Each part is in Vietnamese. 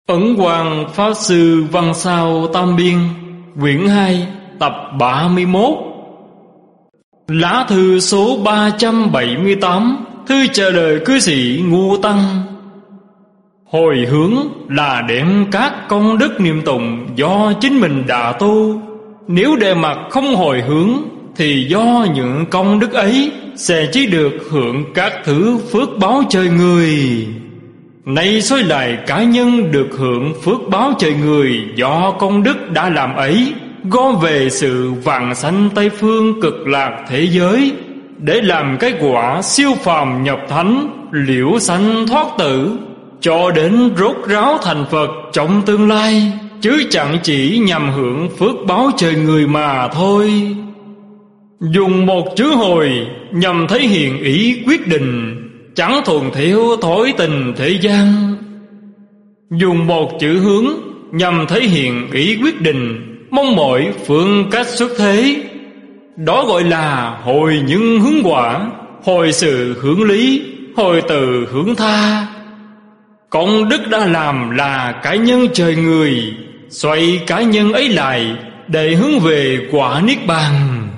Ấn Quang Pháp Sư Văn Sao Tam Biên, quyển 2, tập 31. Lá thư số 378, thư trả lời cư sĩ Ngô Tăng. Hồi hướng là đem các công đức niệm tụng do chính mình đã tu. Nếu đề mặt không hồi hướng thì do những công đức ấy sẽ chỉ được hưởng các thứ phước báo trời người. Nay xoay lại cá nhân được hưởng phước báo trời người do công đức đã làm ấy, gom về sự vãng sanh Tây Phương cực lạc thế giới, để làm cái quả siêu phàm nhập thánh, liễu sanh thoát tử, cho đến rốt ráo thành Phật trong tương lai, chứ chẳng chỉ nhằm hưởng phước báo trời người mà thôi. Dùng một chữ hồi nhằm thể hiện ý quyết định, chẳng thuần theo thói tình thế gian. Dùng một chữ hướng nhằm thể hiện ý quyết định, mong mỏi phương cách xuất thế. Đó gọi là hồi nhân hướng quả, hồi sự hướng lý, hồi từ hướng tha. Công đức đã làm là cá nhân trời người, xoay cá nhân ấy lại để hướng về quả niết bàn.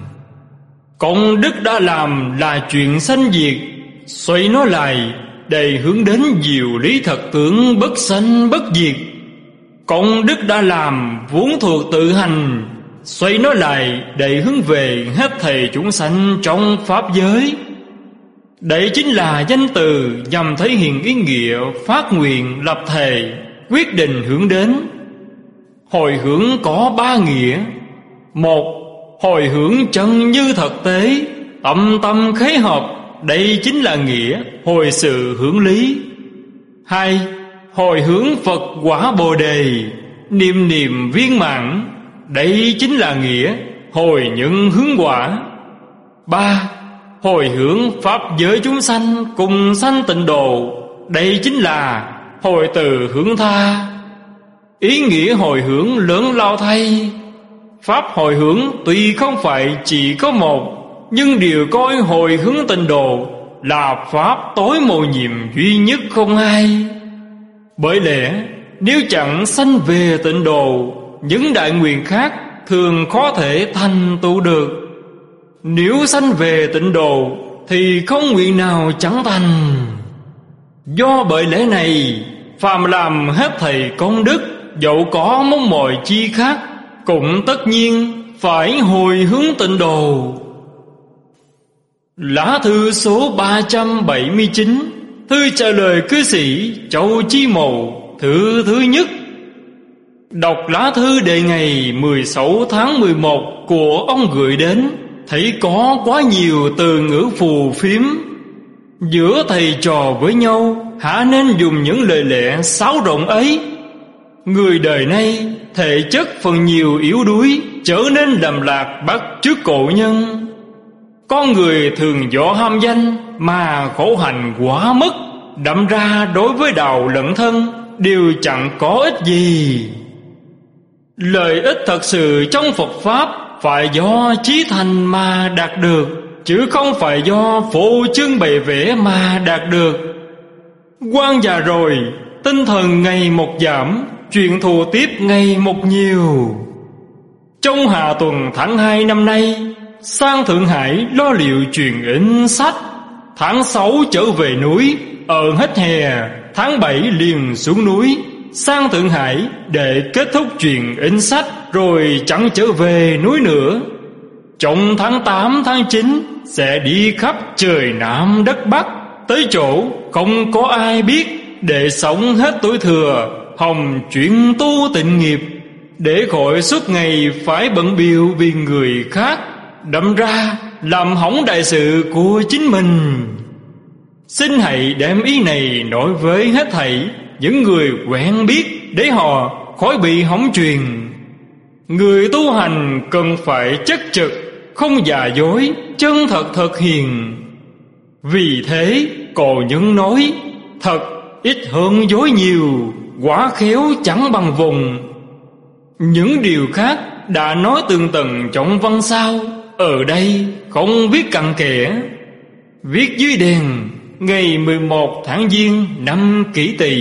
Công đức đã làm là chuyện sanh diệt, xoay nó lại để hướng đến diệu lý thật tướng bất sanh bất diệt. Công đức đã làm vốn thuộc tự hành, xoay nó lại để hướng về hết thảy chúng sanh trong pháp giới. Đây chính là danh từ nhằm thể hiện ý nghĩa phát nguyện lập thệ, quyết định hướng đến. Hồi hướng có ba nghĩa. Một, hồi hướng chân như thực tế, tâm tâm khế hợp, đây chính là nghĩa hồi sự hướng lý. Hai, hồi hướng Phật quả Bồ Đề, niệm niệm viên mãn, đây chính là nghĩa hồi nhân hướng quả. Ba, hồi hướng pháp giới chúng sanh cùng sanh tịnh độ, đây chính là hồi từ hướng tha. Ý nghĩa hồi hướng lớn lao thay. Pháp hồi hướng tuy không phải chỉ có một, nhưng điều coi hồi hướng tịnh độ là pháp tối mầu nhiệm duy nhất không hai. Bởi lẽ nếu chẳng sanh về tịnh độ, những đại nguyện khác thường khó thể thành tựu được. Nếu sanh về tịnh độ thì không nguyện nào chẳng thành. Do bởi lẽ này, phàm làm hết thảy công đức, dẫu có mong mỏi chi khác, cũng tất nhiên phải hồi hướng tịnh độ. Lá thư số 379, thư trả lời cư sĩ Châu Chi Mậu, thư thứ nhất. Đọc lá thư đề ngày 16 tháng 11 của ông gửi đến, thấy có quá nhiều từ ngữ phù phiếm. Giữa thầy trò với nhau hả nên dùng những lời lẽ sáo rỗng ấy. Người đời nay thể chất phần nhiều yếu đuối, trở nên lầm lạc bắt chước cổ nhân. Con người thường do ham danh mà khổ hành quá mức, đâm ra đối với đạo lẫn thân đều chẳng có ích gì. Lợi ích thật sự trong Phật Pháp phải do chí thành mà đạt được, chứ không phải do phô trương bày vẽ mà đạt được. Quan già rồi, tinh thần ngày một giảm, chuyện thù tiếp ngày một nhiều. Trong hạ tuần tháng 2 năm nay, sang Thượng Hải lo liệu truyền in sách. Tháng 6 trở về núi, ở hết hè, tháng 7 liền xuống núi, sang Thượng Hải để kết thúc truyền in sách, rồi chẳng trở về núi nữa. Trong tháng 8, tháng 9 sẽ đi khắp trời Nam đất Bắc, tới chỗ không có ai biết, để sống hết tuổi thừa, hồng chuyển tu tịnh nghiệp, để khỏi suốt ngày phải bận bịu vì người khác, đâm ra làm hỏng đại sự của chính mình. Xin hãy đem ý này nói với hết thảy những người quen biết, để họ khỏi bị hỏng truyền. Người tu hành cần phải chất trực, không giả dối, chân thật thực hiền. Vì thế cổ nhân nói, thật ít hơn dối nhiều, quả khéo chẳng bằng vùng. Những điều khác đã nói tường tận trong văn sao, ở đây không viết cặn kẽ. Viết dưới đèn ngày 11 tháng Giêng năm Kỷ Tỵ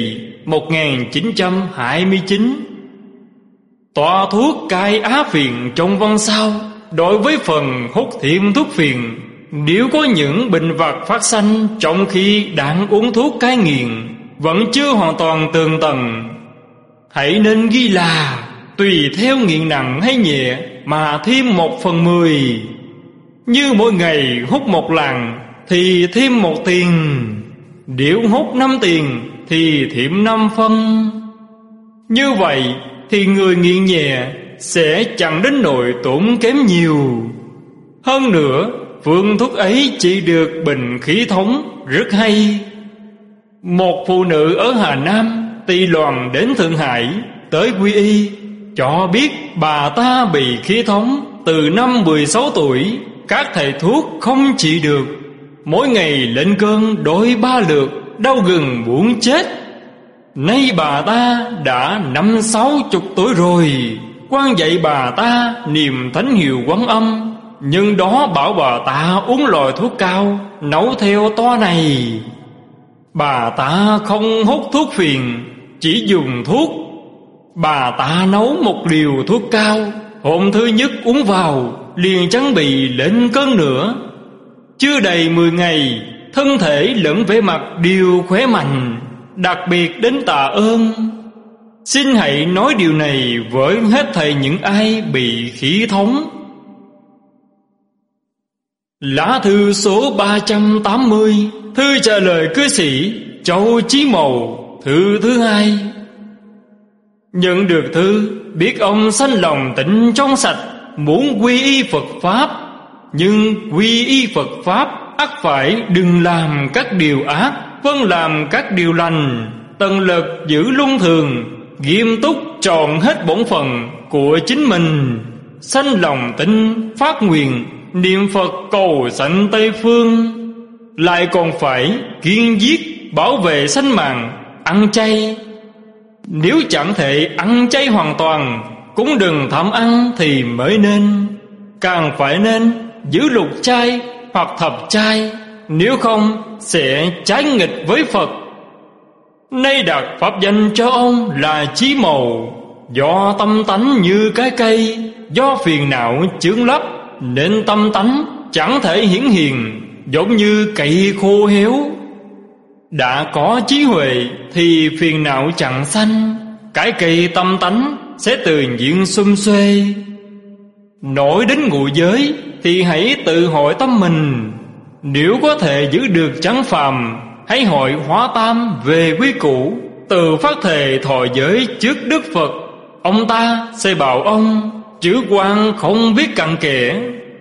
1929. Tọa thuốc cai á phiền trong văn sao, đối với phần hút thêm thuốc phiền, nếu có những bệnh vặt phát sanh trong khi đang uống thuốc cai nghiện, vẫn chưa hoàn toàn tường tận. Hãy nên ghi là tùy theo nghiện nặng hay nhẹ mà thêm 1/10. Như mỗi ngày hút 1 lạng thì thêm 1 tiền, nếu hút 5 tiền thì thêm 5 phân. Như vậy thì người nghiện nhẹ sẽ chẳng đến nỗi tốn kém nhiều. Hơn nữa, phương thuốc ấy trị được bệnh khí thống rất hay. Một phụ nữ ở Hà Nam tỳ loàn đến Thượng Hải tới quy y, cho biết bà ta bị khí thống từ năm 16 tuổi. Các thầy thuốc không trị được, mỗi ngày lên cơn đôi 3 lượt, đau gừng muốn chết. Nay bà ta đã 50-60 tuổi rồi. Quan dạy bà ta niệm thánh hiệu Quán Âm, nhưng đó bảo bà ta uống loại thuốc cao nấu theo toa này. Bà ta không hút thuốc phiền, chỉ dùng thuốc. Bà ta nấu 1 liều thuốc cao, hôm thứ nhất uống vào liền chẳng bị lên cơn nữa. Chưa đầy 10 ngày, thân thể lẫn vẻ mặt đều khỏe mạnh, đặc biệt đến tạ ơn. Xin hãy nói điều này với hết thảy những ai bị khí thống. Lá thư số 380, thư trả lời cư sĩ Châu Chí Mầu, thư thứ 2. Nhận được thư, biết ông sanh lòng tịnh trong sạch, muốn quy y Phật Pháp. Nhưng quy y Phật Pháp ắt phải đừng làm các điều ác, vâng làm các điều lành, tận lực giữ luân thường, nghiêm túc tròn hết bổn phận của chính mình. Sanh lòng tin phát nguyện, niệm Phật cầu sanh Tây Phương. Lại còn phải kiên giết bảo vệ sinh mạng, ăn chay. Nếu chẳng thể ăn chay hoàn toàn, cũng đừng tham ăn thì mới nên. Càng phải nên giữ lục chay hoặc thập chay, nếu không sẽ trái nghịch với Phật. Nay đặt pháp danh cho ông là Chí Mầu. Do tâm tánh như cái cây, do phiền não chướng lấp, nên tâm tánh chẳng thể hiển hiện, giống như cây khô héo. Đã có trí huệ thì phiền não chẳng sanh, cái cây tâm tánh sẽ tự nhiên xum xuê. Nổi đến ngũ giới thì hãy tự hỏi tâm mình. Nếu có thể giữ được chánh phàm, hãy hỏi hóa tam về quy củ, từ phát thề thọ giới trước Đức Phật. Ông ta sẽ bảo ông chữ quan không biết cặn kẽ.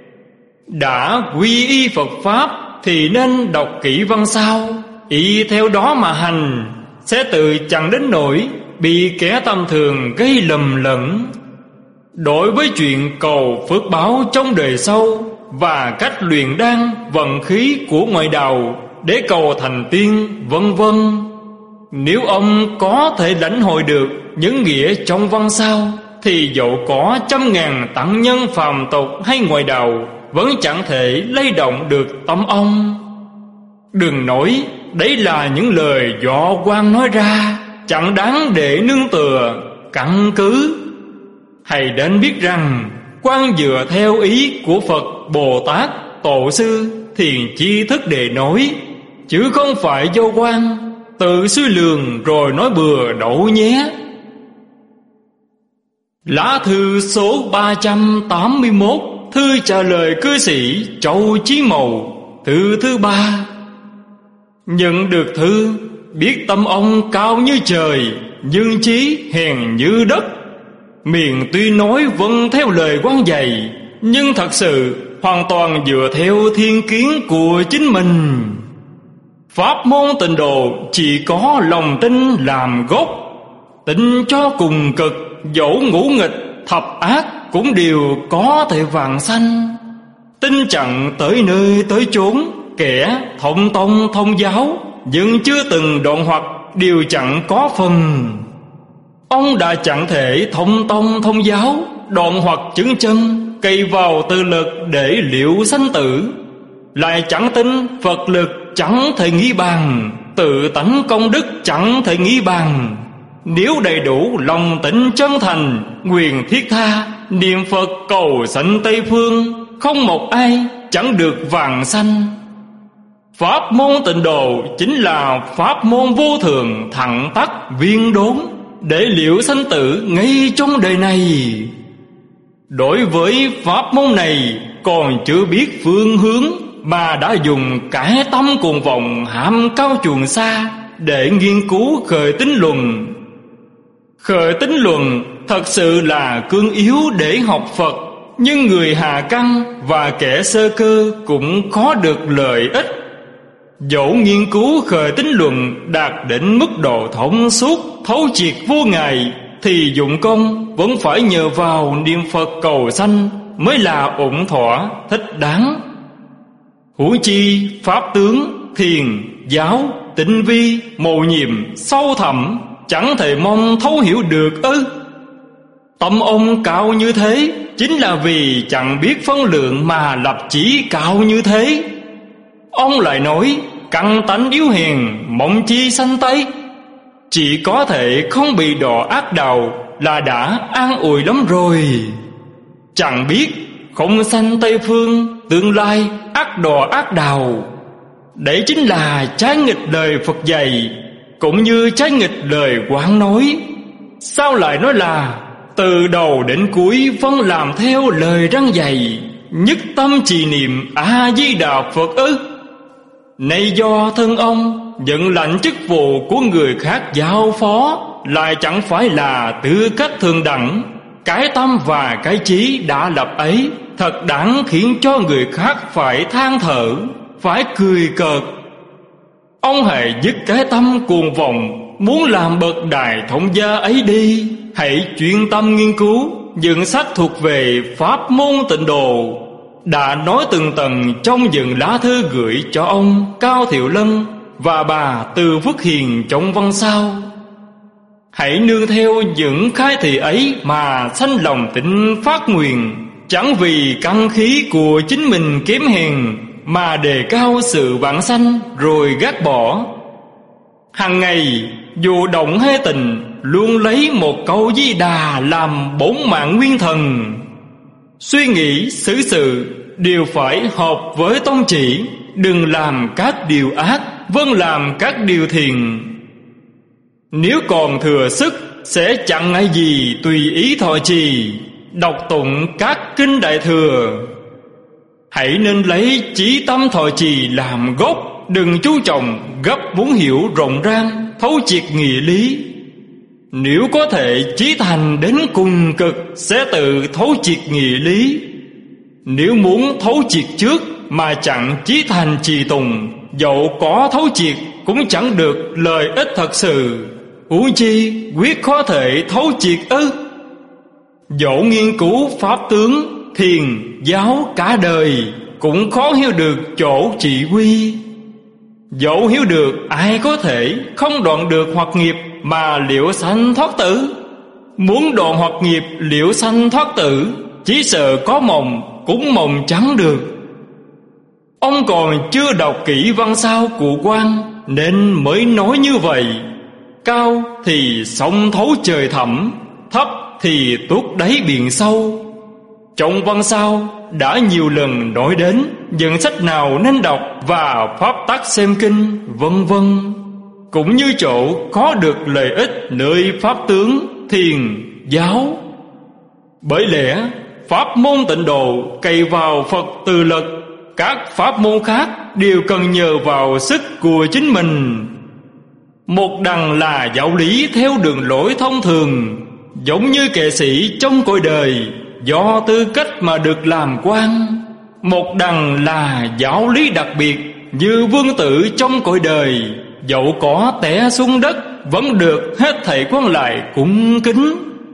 Đã quy y Phật Pháp thì nên đọc kỹ văn sao, y theo đó mà hành, sẽ tự chẳng đến nỗi bị kẻ tầm thường gây lầm lẫn. Đối với chuyện cầu phước báo trong đời sau và cách luyện đan vận khí của ngoại đạo để cầu thành tiên vân vân, nếu ông có thể lãnh hội được những nghĩa trong văn sao, thì dẫu có 100.000 tăng nhân phàm tục hay ngoại đạo vẫn chẳng thể lay động được tâm ông. Đừng nói đấy là những lời do quan nói ra, chẳng đáng để nương tựa căn cứ. Hãy nên biết rằng quan dựa theo ý của Phật, Bồ Tát, Tổ sư, thiền chi thức để nói, chứ không phải do quan tự suy lường rồi nói bừa đậu nhé. Lá thư số 381, thư trả lời cư sĩ Châu Chí Mầu, thư thứ 3. Nhận được thư, biết tâm ông cao như trời, nhưng chí hèn như đất. Miệng tuy nói vâng theo lời quan dạy, nhưng thật sự hoàn toàn dựa theo thiên kiến của chính mình. Pháp môn tịnh độ chỉ có lòng tin làm gốc. Tin cho cùng cực, dẫu ngũ nghịch thập ác cũng đều có thể vãng sanh. Tin chẳng tới nơi tới chốn, kẻ thông tông thông giáo nhưng chưa từng đoạn hoặc đều chẳng có phần. Ông đã chẳng thể thông tông thông giáo, đoạn hoặc chứng chân, cày vào tự lực để liệu sanh tử. Lại chẳng tin Phật lực chẳng thể nghĩ bàn, tự tánh công đức chẳng thể nghĩ bằng. Nếu đầy đủ lòng tịnh chân thành, nguyện thiết tha niệm Phật cầu sanh Tây phương, không một ai chẳng được vãng sanh. Pháp môn Tịnh Độ chính là pháp môn vô thường, thẳng tắc viên đốn, để liễu sanh tử ngay trong đời này. Đối với pháp môn này còn chưa biết phương hướng, mà đã dùng cái tâm cuồng vọng ham cao chuồng xa để nghiên cứu khởi tín luận. Khởi tín luận thật sự là cương yếu để học Phật, nhưng người hạ căn và kẻ sơ cơ cũng khó được lợi ích. Dẫu nghiên cứu khởi tín luận đạt đến mức độ thông suốt, thấu triệt vô ngại, thì dụng công vẫn phải nhờ vào niệm Phật cầu sanh mới là ổn thỏa, thích đáng. Huống chi pháp tướng, thiền, giáo, tinh vi, mầu nhiệm, sâu thẳm chẳng thể mong thấu hiểu được ư? Tâm ông cao như thế chính là vì chẳng biết phân lượng mà lập chí cao như thế. Ông lại nói căn tánh yếu hèn, mong chi sanh Tây. Chỉ có thể không bị đọa ác đạo là đã an ủi lắm rồi. Chẳng biết không sanh Tây phương, tương lai ác đọa ác đạo. Đấy chính là trái nghịch lời Phật dạy, cũng như trái nghịch lời Quán nói. Sao lại nói là từ đầu đến cuối vẫn làm theo lời răn dạy, nhất tâm trì niệm A Di Đà Phật ư? Này do thân ông nhận lãnh chức vụ của người khác giao phó, lại chẳng phải là tư cách thường đẳng. Cái tâm và cái chí đã lập ấy thật đáng khiến cho người khác phải than thở, phải cười cợt. Ông hãy dứt cái tâm cuồng vọng muốn làm bậc đại thống gia ấy đi. Hãy chuyên tâm nghiên cứu những sách thuộc về pháp môn Tịnh Độ. Đã nói từng tầng trong những lá thư gửi cho ông Cao Thiệu Lân và bà Từ Phước Hiền trong văn sau. Hãy nương theo những khai thị ấy mà sanh lòng tịnh phát nguyện, chẳng vì căn khí của chính mình kém hèn mà đề cao sự vãng sanh rồi gác bỏ. Hằng ngày dù động hay tình, luôn lấy một câu Di Đà làm bổn mạng nguyên thần. Suy nghĩ xử sự đều phải hợp với tông chỉ, đừng làm các điều ác, vâng làm các điều thiện. Nếu còn thừa sức sẽ chẳng ngại gì tùy ý thọ trì, đọc tụng các kinh đại thừa. Hãy nên lấy chí tâm thọ trì làm gốc, đừng chú trọng gấp muốn hiểu rộng rang, thấu triệt nghĩa lý. Nếu có thể chí thành đến cùng cực sẽ tự thấu triệt nghĩa lý. Nếu muốn thấu triệt trước mà chẳng chí thành trì tùng, dẫu có thấu triệt cũng chẳng được lợi ích thật sự. Huống chi quyết khó thể thấu triệt ư? Dẫu nghiên cứu pháp tướng, thiền, giáo cả đời cũng khó hiểu được chỗ trị quy. Dẫu hiểu được ai có thể không đoạn được hoặc nghiệp mà liễu sanh thoát tử. Muốn đoạn hoặc nghiệp liễu sanh thoát tử, chỉ sợ có mộng cũng mộng chẳng được. Ông còn chưa đọc kỹ văn sao của Quan nên mới nói như vậy. Cao thì sông thấu trời thẳm, thấp thì tuốt đáy biển sâu. Trong văn sao đã nhiều lần nói đến những sách nào nên đọc và pháp tắc xem kinh, vân vân. Cũng như chỗ có được lợi ích nơi pháp tướng, thiền, giáo. Bởi lẽ pháp môn Tịnh Độ cày vào Phật từ lực, các pháp môn khác đều cần nhờ vào sức của chính mình. Một đằng là giáo lý theo đường lối thông thường, giống như kệ sĩ trong cõi đời do tư cách mà được làm quan. Một đằng là giáo lý đặc biệt như vương tử trong cõi đời, dẫu có té xuống đất vẫn được hết thảy quan lại cung kính.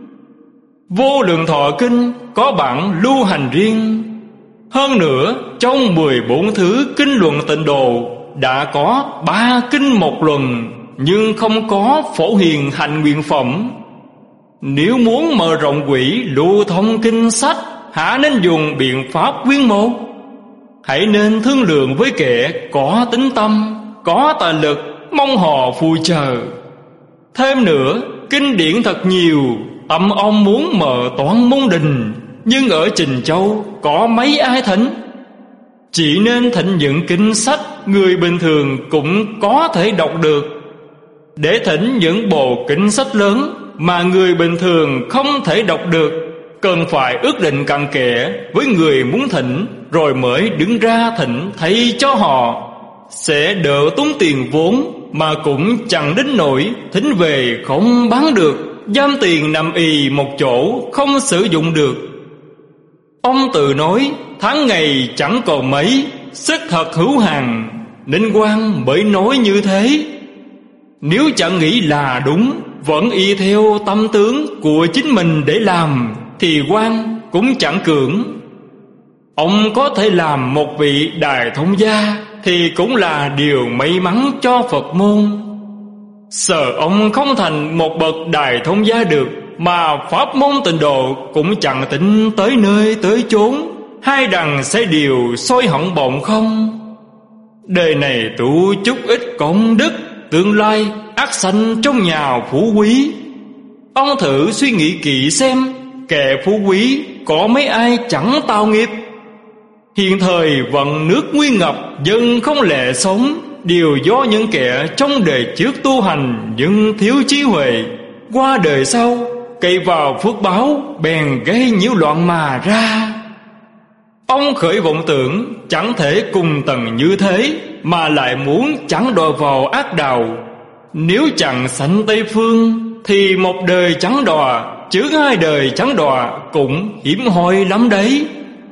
Vô Lượng Thọ Kinh có bản lưu hành riêng. Hơn nữa trong 14 thứ kinh luận Tịnh Độ đã có 3 kinh một luận, nhưng không có phổ hiền hành nguyện phẩm. Nếu muốn mở rộng quỹ lưu thông kinh sách, hả nên dùng biện pháp quyên mô. Hãy nên thương lượng với kẻ có tín tâm, có tài lực, mong họ phù trợ. Thêm nữa, kinh điển thật nhiều, tâm ông muốn mở toán môn đình, nhưng ở Trình Châu có mấy ai thỉnh. Chỉ nên thỉnh những kinh sách người bình thường cũng có thể đọc được. Để thỉnh những bộ kinh sách lớn mà người bình thường không thể đọc được, cần phải ước định cặn kẽ với người muốn thỉnh, rồi mới đứng ra thỉnh thay cho họ. Sẽ đỡ tốn tiền vốn, mà cũng chẳng đến nỗi thỉnh về không bán được, giam tiền nằm ì một chỗ không sử dụng được. Ông tự nói tháng ngày chẳng còn mấy, sức thật hữu hạn, nên quan mới nói như thế. Nếu chẳng nghĩ là đúng, vẫn y theo tâm tướng của chính mình để làm, thì quan cũng chẳng cưỡng. Ông có thể làm một vị đại thông gia thì cũng là điều may mắn cho Phật môn. Sợ ông không thành một bậc đại thông gia được, mà pháp môn tịnh độ cũng chẳng tính tới nơi tới chốn, hai đằng sẽ đều sôi hỏng bọng không. Đời này tu chút ít công đức, tương lai ắt sanh trong nhà phú quý. Ông thử suy nghĩ kỹ xem, kẻ phú quý có mấy ai chẳng tạo nghiệp. Hiện thời vận nước nguy ngập, dân không lẽ sống, đều do những kẻ trong đời trước tu hành nhưng thiếu trí huệ, qua đời sau cậy vào phước báo bèn gây nhiễu loạn mà ra. Ông khởi vọng tưởng chẳng thể cùng tầng như thế, mà lại muốn chẳng đọa vào ác đạo. Nếu chẳng sanh Tây Phương thì một đời chẳng đọa, chứ hai đời chẳng đọa cũng hiểm hoi lắm đấy.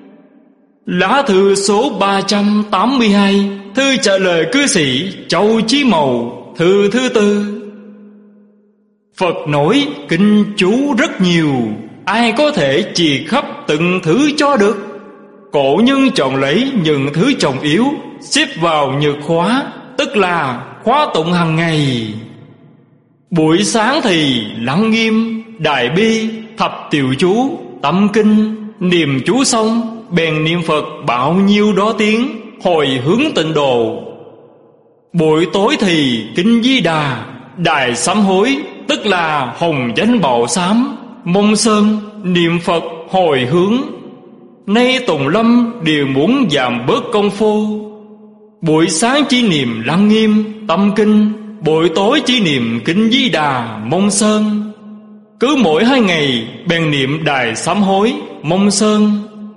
Lá thư số 382, thư trả lời cư sĩ Châu Chí Mầu, thư thứ tư. Phật nói kinh chú rất nhiều, ai có thể chì khắp từng thứ cho được. Cổ nhân chọn lấy những thứ trọng yếu, xếp vào nhược khóa, tức là khóa tụng hàng ngày. Buổi sáng thì Lăng Nghiêm, Đại Bi, Thập Tiểu Chú, Tâm Kinh. Niệm chú xong bèn niệm Phật bao nhiêu đó tiếng, hồi hướng tịnh độ. Buổi tối thì Kinh Di Đà, Đại Sám Hối, tức là Hồng Danh Bảo Sám, Mông Sơn, niệm Phật hồi hướng. Nay Tùng Lâm đều muốn giảm bớt công phu. Buổi sáng chỉ niệm Lăng Nghiêm, Tâm Kinh, buổi tối chỉ niệm Kinh Di Đà, Mông Sơn. Cứ mỗi 2 ngày bèn niệm Đại Sám Hối, Mông Sơn.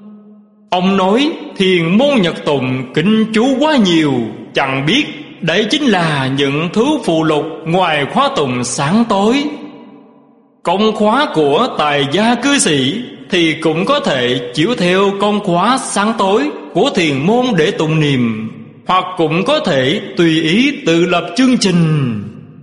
Ông nói thiền môn nhật tụng kinh chú quá nhiều, chẳng biết đấy chính là những thứ phụ lục ngoài khóa tụng sáng tối. Công khóa của tài gia cư sĩ thì cũng có thể chiếu theo công khóa sáng tối của thiền môn để tụng niệm, hoặc cũng có thể tùy ý tự lập chương trình.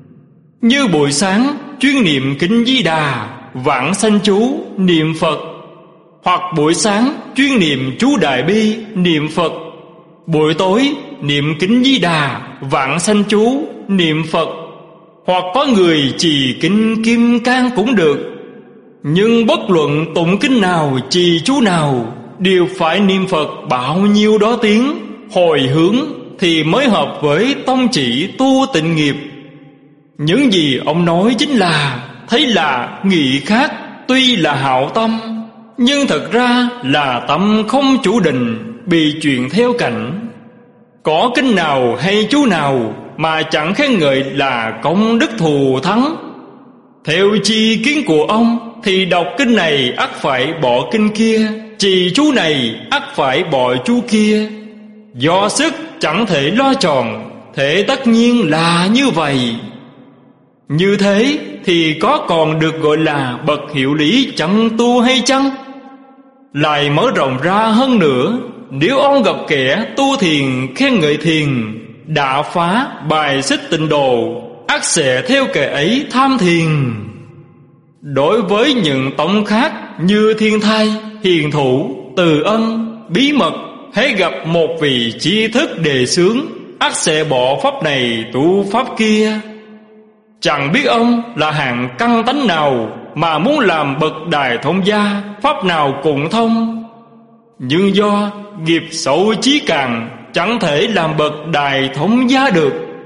Như buổi sáng chuyên niệm Kinh Di Đà, vãng sanh chú, niệm Phật, hoặc buổi sáng chuyên niệm chú Đại Bi, niệm Phật, buổi tối niệm Kinh Di Đà, vãng sanh chú, niệm Phật, hoặc có người trì Kinh Kim Cang cũng được. Nhưng bất luận tụng kinh nào, trì chú nào, đều phải niệm Phật bao nhiêu đó tiếng, hồi hướng thì mới hợp với tông chỉ tu tịnh nghiệp. Những gì ông nói chính là thấy là nghị khác, tuy là hảo tâm, nhưng thật ra là tâm không chủ định, bị chuyển theo cảnh. Có kinh nào hay chú nào mà chẳng khen ngợi là công đức thù thắng. Theo chi kiến của ông thì đọc kinh này ắt phải bỏ kinh kia, trì chú này ắt phải bỏ chú kia. Do sức chẳng thể lo tròn, thế tất nhiên là như vậy. Như thế thì có còn được gọi là bậc hiệu lý chẳng tu hay chăng? Lại mở rộng ra hơn nữa, nếu ông gặp kẻ tu thiền khen ngợi thiền, đã phá bài xích tịnh độ, ắt sẽ theo kẻ ấy tham thiền. Đối với những tông khác như Thiên Thai, Hiền Thủ, Từ Ân, Bí Mật, hễ gặp một vị tri thức đề xướng, ắt sẽ bỏ pháp này tu pháp kia. Chẳng biết ông là hạng căn tánh nào mà muốn làm bậc đại thông gia, pháp nào cũng thông. Nhưng do nghiệp xấu chí càng, chẳng thể làm bậc đại thông gia được.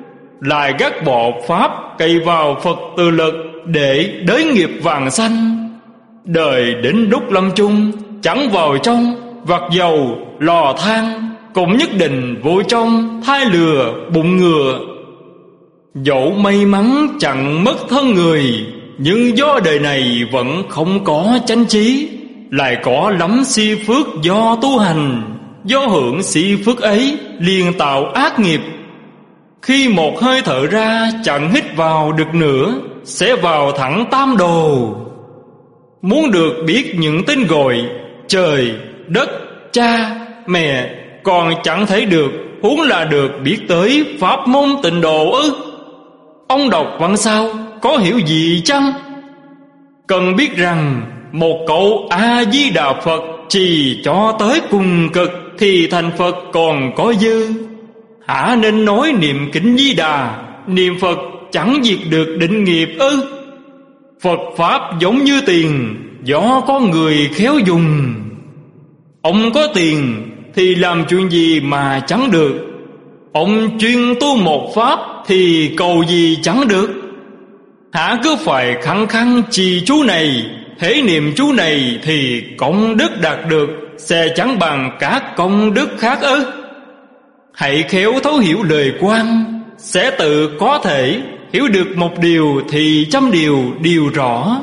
lại gác bỏ pháp, cậy vào Phật từ lực để đới nghiệp vàng sanh. Đời đến lúc lâm chung, chẳng vào trong vạc dầu lò than, cũng nhất định vô trong thai lừa bụng ngựa. Dẫu may mắn chẳng mất thân người, nhưng do đời này vẫn không có chánh trí, lại có lắm si phước do tu hành. Do hưởng si phước ấy liền tạo ác nghiệp. Khi một hơi thở ra chẳng hít vào được nữa, sẽ vào thẳng tam đồ. Muốn được biết những tên gọi trời, đất, cha, mẹ còn chẳng thấy được, huống là được biết tới pháp môn tịnh độ ư? Ông đọc văn sao có hiểu gì chăng? Cần biết rằng một câu A-di-đà Phật trì cho tới cùng cực thì thành Phật còn có dư. Hả nên nói niệm kính Di Đà, niệm Phật chẳng diệt được định nghiệp ư? Phật pháp giống như tiền, do có người khéo dùng. Ông có tiền thì làm chuyện gì mà chẳng được. Ông chuyên tu một pháp thì cầu gì chẳng được. Hả cứ phải khăng khăng trì chú này, hễ niệm chú này thì công đức đạt được, sẽ chẳng bằng các công đức khác ư? Hãy khéo thấu hiểu lời quan, sẽ tự có thể hiểu được một điều thì trăm điều đều rõ.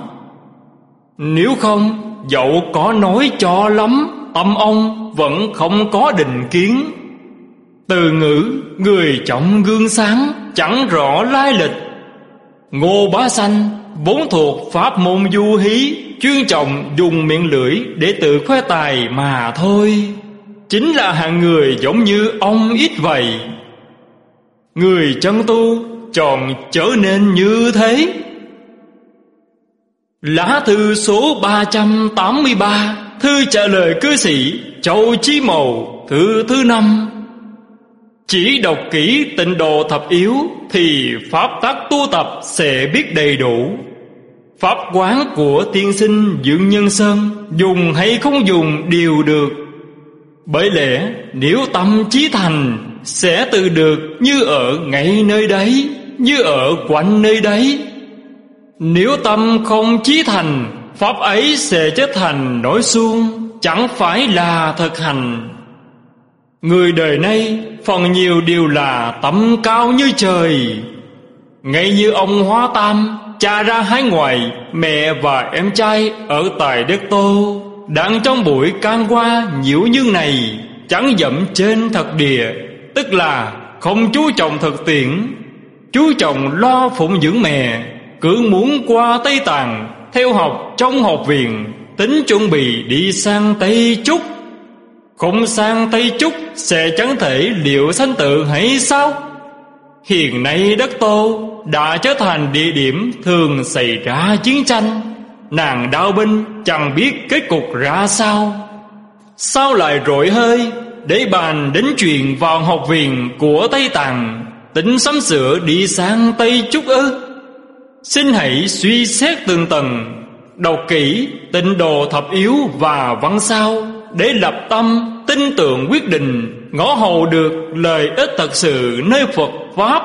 Nếu không, dẫu có nói cho lắm, tâm ông vẫn không có định kiến. Từ ngữ người trọng gương sáng, chẳng rõ lai lịch. Ngô Bá Sanh vốn thuộc pháp môn du hí, chuyên trọng dùng miệng lưỡi để tự khoe tài mà thôi. Chính là hạng người giống như ông ít vậy. Người chân tu chọn trở nên như thế. Lá thư số 383, thư trả lời cư sĩ Châu Chí Mầu, thứ 5. Chỉ đọc kỹ Tịnh Độ Thập Yếu thì pháp tắc tu tập sẽ biết đầy đủ. Pháp quán của tiên sinh Dương Nhân Sơn dùng hay không dùng đều được. Bởi lẽ nếu tâm chí thành sẽ tự được như ở ngay nơi đấy, như ở quanh nơi đấy. Nếu tâm không chí thành, pháp ấy sẽ trở thành nói suông, chẳng phải là thực hành. Người đời nay phần nhiều đều là tâm cao như trời. Ngay như ông Hóa Tam, cha ra hải ngoại, mẹ và em trai ở tại đất Tô, đang trong buổi can qua nhiễu dương này, chẳng dẫm trên thật địa, tức là không chú trọng thực tiễn, chú trọng lo phụng dưỡng mẹ. Cứ muốn qua Tây Tạng theo học trong học viện, tính chuẩn bị đi sang Tây Trúc. Không sang Tây Trúc sẽ chẳng thể liệu sanh tử hay sao? Hiện nay đất Tô đã trở thành địa điểm thường xảy ra chiến tranh. Nàng đao binh chẳng biết kết cục ra sao. Sao lại rội hơi để bàn đến chuyện vào học viện của Tây Tạng, tính sắm sửa đi sang Tây Trúc ư? Xin hãy suy xét từng tầng, đọc kỹ Tịnh Độ Thập Yếu và văn sao để lập tâm tin tưởng quyết định, ngõ hầu được lợi ích thật sự nơi Phật pháp.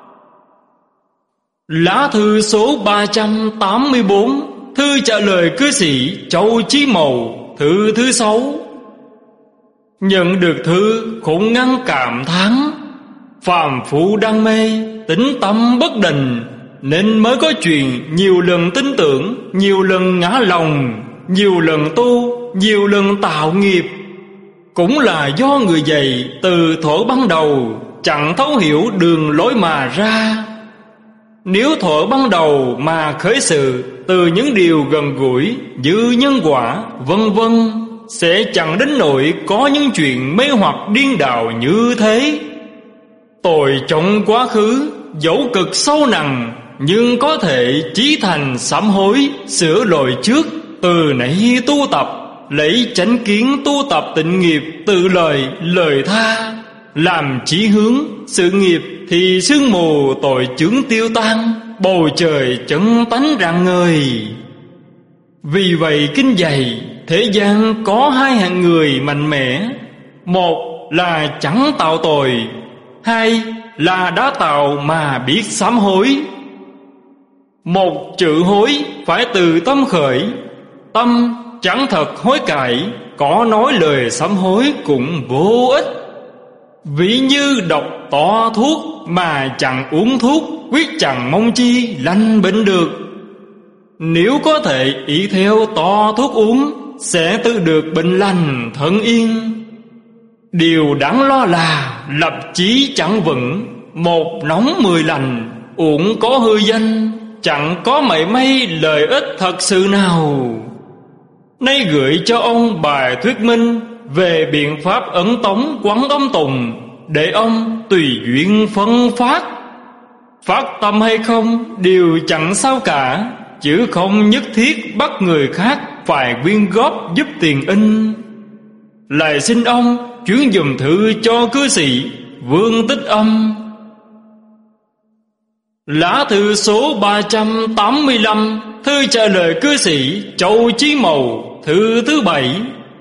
Lá thư số 384, thư trả lời cư sĩ Châu Chí Mầu, thứ 6. Nhận được thư cũng ngăn cảm thán. Phàm phu đam mê, tính tâm bất định, nên mới có chuyện nhiều lần tin tưởng, nhiều lần ngã lòng, nhiều lần tu, nhiều lần tạo nghiệp. Cũng là do người dạy từ thuở ban đầu chẳng thấu hiểu đường lối mà ra. Nếu thuở ban đầu mà khởi sự từ những điều gần gũi như nhân quả vân vân, sẽ chẳng đến nỗi có những chuyện mê hoặc điên đảo như thế. Tội trong quá khứ dẫu cực sâu nặng, nhưng có thể chí thành sám hối, sửa lỗi trước, từ nãy tu tập, lấy chánh kiến tu tập tịnh nghiệp, tự lời tha, làm chí hướng sự nghiệp thì sương mù tội chướng tiêu tan, bầu trời chân tánh rạng ngời. Vì vậy kinh dạy thế gian có hai hạng người mạnh mẽ: một là chẳng tạo tội, hai là đã tạo mà biết sám hối. Một chữ hối phải từ tâm khởi. Tâm chẳng thật hối cải, có nói lời sám hối cũng vô ích. Ví như độc tỏ thuốc mà chẳng uống thuốc, quyết chẳng mong chi lành bệnh được. Nếu có thể ý theo tỏ thuốc uống, sẽ tự được bệnh lành thân yên. Điều đáng lo là lập chí chẳng vững, một nóng 10 lành, uổng có hư danh, chẳng có mảy may lợi ích thật sự nào. Nay gửi cho ông bài thuyết minh về biện pháp ấn tống quán âm tùng, để ông tùy duyên phân phát. Phát tâm hay không đều chẳng sao cả, chứ không nhất thiết bắt người khác phải quyên góp giúp tiền in. Lại xin ông chuyển dùm thư cho cư sĩ Vương Tích Âm. Lá thư số 385, thư trả lời cư sĩ Châu Chí Mầu, thư thứ 7.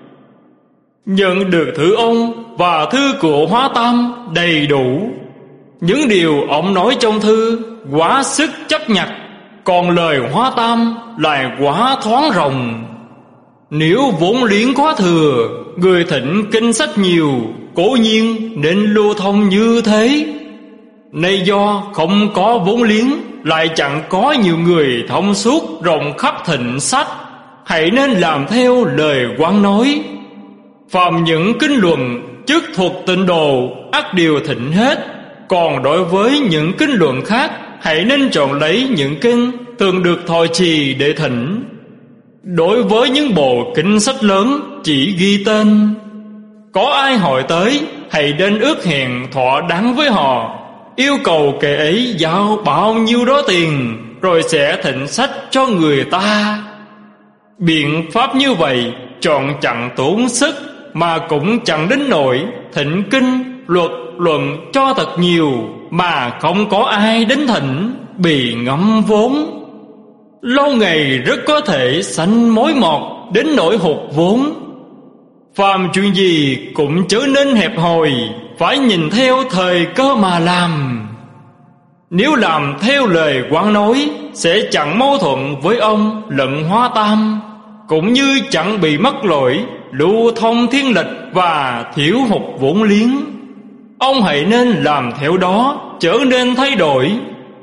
Nhận được thư ông và thư của Hóa Tam đầy đủ. Những điều ông nói trong thư quá sức chấp nhặt, còn lời Hóa Tam lại quá thoáng rộng. Nếu vốn liếng quá thừa, người thịnh kinh sách nhiều, cố nhiên nên lưu thông như thế. Nay do không có vốn liếng, lại chẳng có nhiều người thông suốt rộng khắp thịnh sách, hãy nên làm theo lời Quán nói. Phàm những kinh luận chức thuộc Tịnh Độ ắt đều thịnh hết. Còn đối với những kinh luận khác, hãy nên chọn lấy những kinh thường được thọ trì để thỉnh. Đối với những bộ kinh sách lớn chỉ ghi tên. Có ai hỏi tới, hãy đến ước hẹn thỏa đáng với họ, yêu cầu kẻ ấy giao bao nhiêu đó tiền, rồi sẽ thịnh sách cho người ta. Biện pháp như vậy chọn chẳng tốn sức, mà cũng chẳng đến nỗi thịnh kinh luật luận cho thật nhiều, mà không có ai đến thỉnh, bị ngẫm vốn. Lâu ngày rất có thể sanh mối mọt đến nỗi hụt vốn. Phàm chuyện gì cũng trở nên hẹp hòi, phải nhìn theo thời cơ mà làm. Nếu làm theo lời Quán nói, sẽ chẳng mâu thuẫn với ông lẫn Hóa Tam, cũng như chẳng bị mất lỗi lưu thông thiên lịch và thiếu hụt vốn liếng. Ông hãy nên làm theo đó, trở nên thay đổi.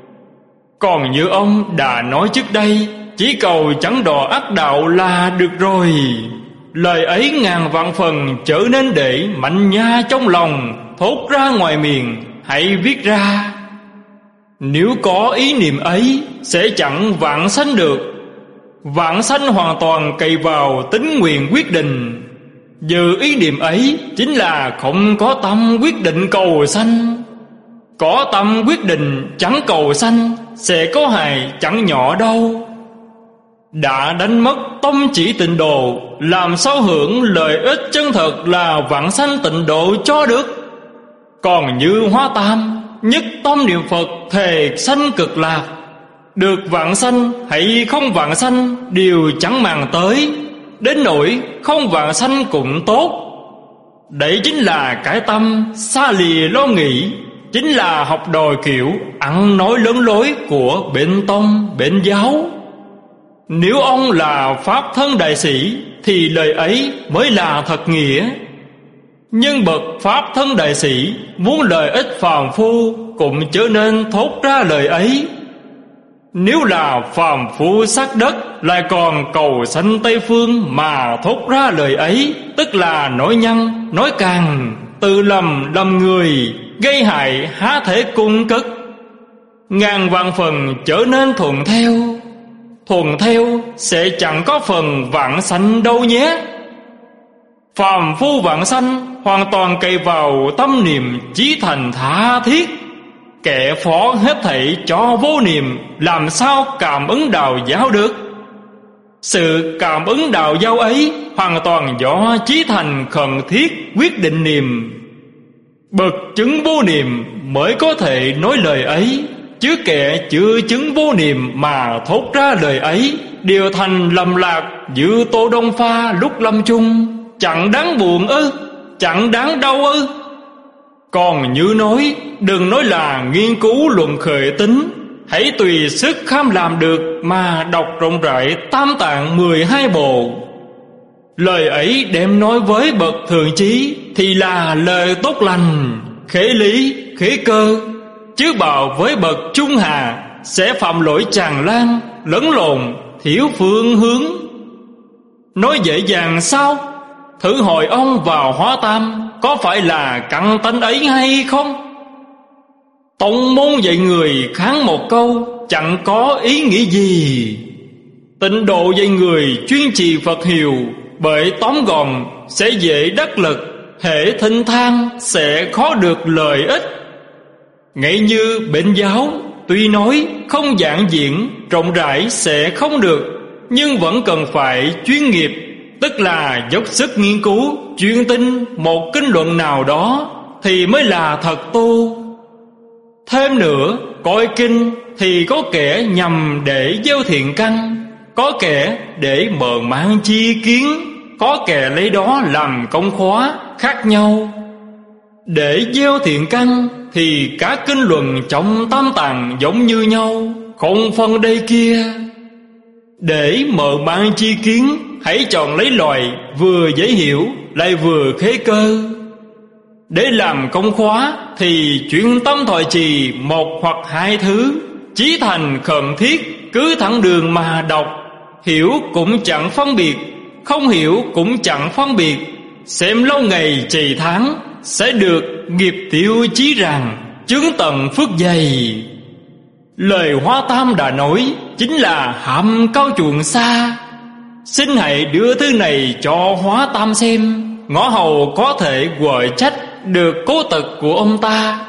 Còn như ông đã nói trước đây, chỉ cầu chẳng đọa ác đạo là được rồi. Lời ấy ngàn vạn phần trở nên để mạnh nha trong lòng, thốt ra ngoài miệng, hãy viết ra. Nếu có ý niệm ấy, sẽ chẳng vãng sanh được. Vãng sanh hoàn toàn cậy vào tín nguyện quyết định. Dự ý niệm ấy chính là không có tâm quyết định cầu sanh. Có tâm quyết định chẳng cầu sanh, sẽ có hại chẳng nhỏ đâu. Đã đánh mất tông chỉ tịnh độ, làm sao hưởng lợi ích chân thật là vãng sanh tịnh độ cho được. Còn như Hóa Tam, nhất tâm niệm Phật thề sanh cực lạc, được vãng sanh hay không vãng sanh đều chẳng màng tới, đến nỗi không vãng sanh cũng tốt. Đấy chính là cái tâm xa lìa lo nghĩ, chính là học đòi kiểu ăn nói lớn lối của bên tông bên giáo. Nếu ông là pháp thân đại sĩ thì lời ấy mới là thật nghĩa. Nhưng bậc pháp thân đại sĩ muốn lợi ích phàm phu cũng trở nên thốt ra lời ấy. Nếu là phàm phu sắc đất lại còn cầu sanh Tây Phương mà thốt ra lời ấy, tức là nói nhăng, nói càng, tự lầm người, gây hại há thể cung cất. Ngàn vạn phần trở nên thuận theo. Thuận theo sẽ chẳng có phần vãng sanh đâu nhé. Phàm phu vãng sanh hoàn toàn cậy vào tâm niệm chí thành tha thiết. Kẻ phó hết thảy cho vô niệm, làm sao cảm ứng đạo giáo được? Sự cảm ứng đạo giáo ấy hoàn toàn do chí thành khẩn thiết quyết định niệm. Bậc chứng vô niệm mới có thể nói lời ấy, chứ kẻ chưa chứng vô niệm mà thốt ra lời ấy đều thành lầm lạc như Tô Đông Pha lúc lâm chung. Chẳng đáng buồn ư? Chẳng đáng đau ư? Còn như nói, đừng nói là nghiên cứu luận khởi tính, hãy tùy sức kham làm được mà đọc rộng rãi Tam Tạng 12 bộ. Lời ấy đem nói với bậc thượng trí thì là lời tốt lành, khế lý, khế cơ. Chứ bảo với bậc trung hạ sẽ phạm lỗi tràn lan, lẫn lộn, thiếu phương hướng. Nói dễ dàng sao? Thử hỏi ông vào Hóa Tam có phải là căn tánh ấy hay không? Tông môn dạy người kháng một câu chẳng có ý nghĩa gì. Tịnh độ dạy người chuyên trì Phật hiệu, bởi tóm gọn sẽ dễ đắc lực, hễ thinh thang sẽ khó được lợi ích. Ngay như bệnh giáo, tuy nói không giản diễn rộng rãi sẽ không được, nhưng vẫn cần phải chuyên nghiệp, tức là dốc sức nghiên cứu chuyên tinh một kinh luận nào đó thì mới là thật tu. Thêm nữa, coi kinh thì có kẻ nhằm để gieo thiện căn, có kẻ để mở mang chi kiến, có kẻ lấy đó làm công khóa khác nhau. Để gieo thiện căn thì các kinh luận trong Tam Tạng giống như nhau, không phân đây kia. Để mở mang chi kiến, hãy chọn lấy loại vừa dễ hiểu lại vừa khế cơ. Để làm công khóa thì chuyên tâm thoại trì một hoặc hai thứ, chí thành khẩn thiết, cứ thẳng đường mà đọc. Hiểu cũng chẳng phân biệt, không hiểu cũng chẳng phân biệt. Xem lâu ngày trì tháng sẽ được nghiệp tiêu chí rằng, chứng tận phước dày. Lời Hóa Tam đã nói chính là hàm cao chuộng xa. Xin hãy đưa thứ này cho Hóa Tam xem, ngõ hầu có thể quở trách được cố tật của ông ta.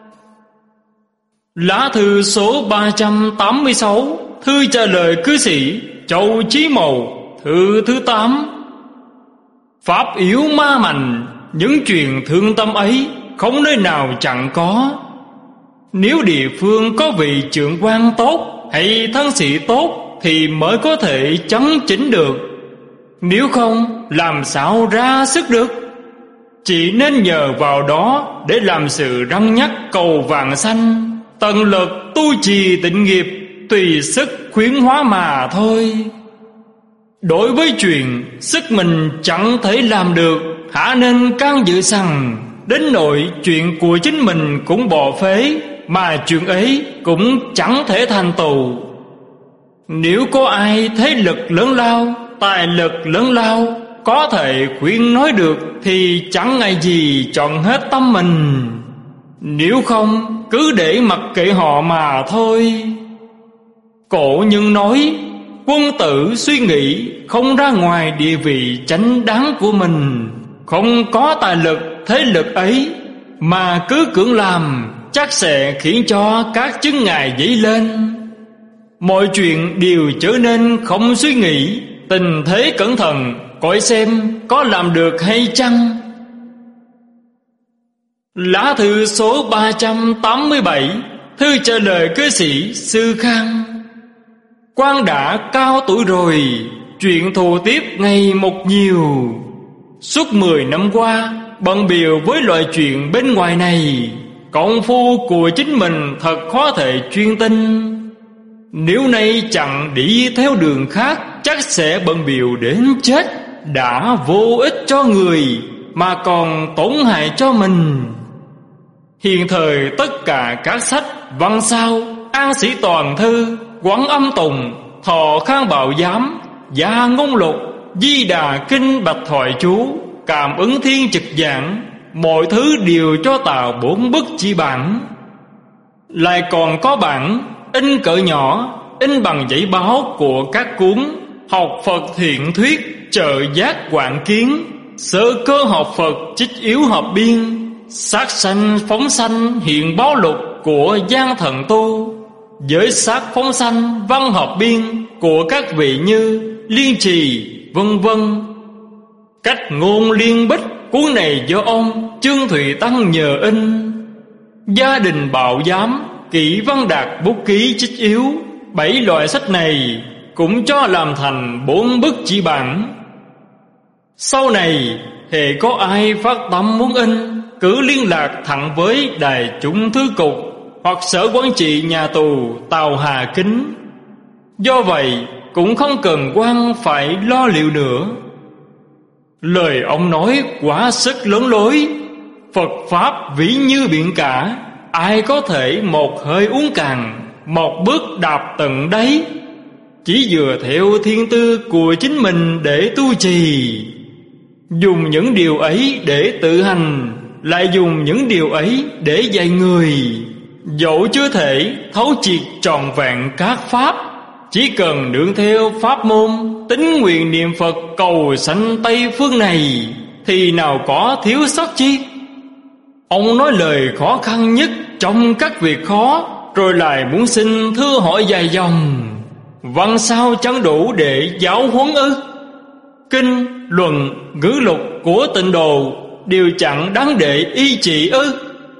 Lá thư số 386, thư trả lời cư sĩ Châu Chí Mầu, thư thứ 8. Pháp yếu ma mạnh, những chuyện thương tâm ấy không nơi nào chẳng có. Nếu địa phương có vị trưởng quan tốt hay thân sĩ tốt thì mới có thể chấn chỉnh được, nếu không làm sao ra sức được. Chỉ nên nhờ vào đó để làm sự răn nhắc cầu vàng sanh, tận lực tu trì tịnh nghiệp, tùy sức khuyến hóa mà thôi. Đối với chuyện sức mình chẳng thể làm được, hả nên can dự rằng đến nỗi chuyện của chính mình cũng bỏ phế, mà chuyện ấy cũng chẳng thể thành tựu. Nếu có ai thế lực lớn lao, tài lực lớn lao, có thể khuyên nói được thì chẳng ngại gì chọn hết tâm mình. Nếu không, cứ để mặc kệ họ mà thôi. Cổ nhân nói, quân tử suy nghĩ không ra ngoài địa vị chánh đáng của mình, không có tài lực thế lực ấy mà cứ cưỡng làm, chắc sẽ khiến cho các chứng ngại dấy lên. Mọi chuyện đều trở nên không suy nghĩ, tình thế cẩn thận, coi xem có làm được hay chăng. Lá thư số 387, thư trả lời cư sĩ Sư Khang. Quan đã cao tuổi rồi, chuyện thù tiếp ngày một nhiều. Suốt 10 năm qua bận bịu với loại chuyện bên ngoài này, công phu của chính mình thật khó thể chuyên tinh. Nếu nay chẳng đi theo đường khác, chắc sẽ bận bịu đến chết, đã vô ích cho người mà còn tổn hại cho mình. Hiện thời tất cả các sách văn sao, An Sĩ Toàn Thư, Quán Âm Tùng, Thọ Khang Bảo Giám, Gia Ngôn Lục, Di Đà Kinh Bạch Thoại Chú, Cảm Ứng Thiên Trực Giảng, mọi thứ đều cho tạo 4 bức chỉ bản. Lại còn có bản in cỡ nhỏ, in bằng giấy báo của các cuốn Học Phật Thiện Thuyết, Trợ Giác Quảng Kiến, Sơ Cơ Học Phật Trích Yếu Hợp Biên, Sát Sanh Phóng Sanh Hiện Báo Lục của Giang Thần Tu, Giới Sát Phóng Sanh Văn Hợp Biên của các vị như Liên Trì, vân vân. Cách ngôn liên bích, cuốn này do ông Trương Thụy Tăng nhờ in. Gia Đình Bảo Giám, Kỷ Văn Đạt bút ký trích yếu, 7 loại sách này cũng cho làm thành 4 bức chỉ bản. Sau này hễ có ai phát tâm muốn in, cứ liên lạc thẳng với Đài Chủng Thư Cục hoặc Sở Quản trị nhà tù Tàu Hà Kính. Do vậy cũng không cần quan phải lo liệu nữa. Lời ông nói quá sức lớn lối. Phật Pháp vĩ như biển cả, ai có thể một hơi uống cạn, một bước đạp tận đáy. Chỉ dựa theo thiên tư của chính mình để tu trì, dùng những điều ấy để tự hành, lại dùng những điều ấy để dạy người. Dẫu chưa thể thấu triệt trọn vẹn các pháp, chỉ cần nương theo pháp môn tín nguyện niệm Phật cầu sanh Tây phương này, thì nào có thiếu sót chi. Ông nói lời khó khăn nhất trong các việc khó, rồi lại muốn xin thưa hỏi dài dòng. Văn sao chẳng đủ để giáo huấn ư? Kinh, luận, ngữ lục của Tịnh Độ đều chẳng đáng để y trị ư?